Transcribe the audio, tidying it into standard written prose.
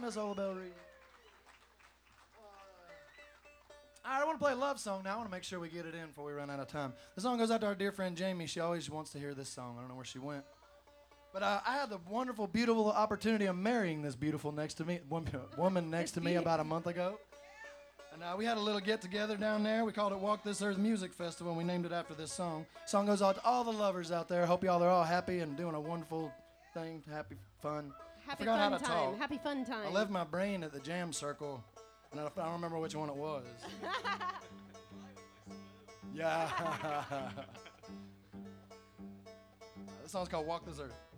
us all about Reed. All right, I want to play a love song now. I want to make sure we get it in before we run out of time. The song goes out to our dear friend Jamie. She always wants to hear this song. I don't know where she went. But I had the wonderful, beautiful opportunity of marrying this beautiful woman next to me about a month ago. And we had a little get-together down there. We called it Walk This Earth Music Festival, and we named it after this song. Song goes out to all the lovers out there. Hope y'all are all happy and doing a wonderful thing. Happy fun. Happy fun time. Happy fun time. I left my brain at the jam circle, and I don't remember which one it was. Yeah. This song's called Walk This Earth.